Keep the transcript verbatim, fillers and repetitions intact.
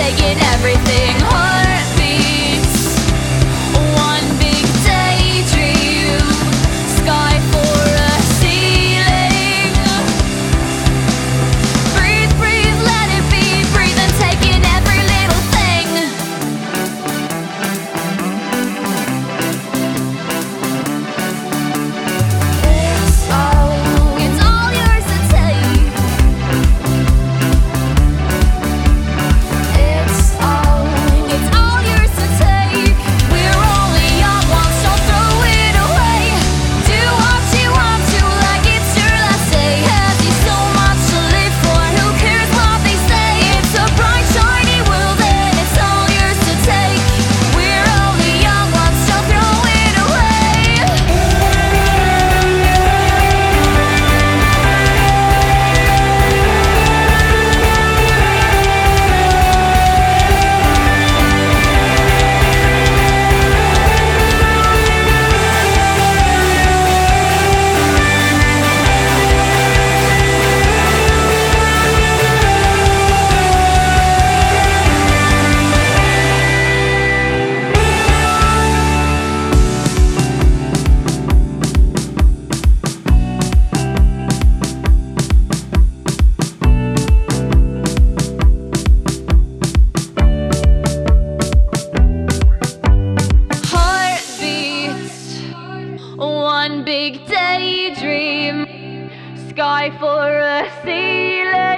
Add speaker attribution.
Speaker 1: taking everything. Heartbeats, one big daydream, sky for a ceiling. Breathe, breathe, let it be. Breathe and take in every little thing. It's all, it's all yours to take. It's all, it's all yours to take. We're only young once, don't throw it away. Do what you want to, like it's your last day. Have you so much to live for? Who cares what they say? It's a bright, shiny world and it's all yours to take. We're only young once, don't throw it away. Heartbeats, one big daydream, sky for a ceiling.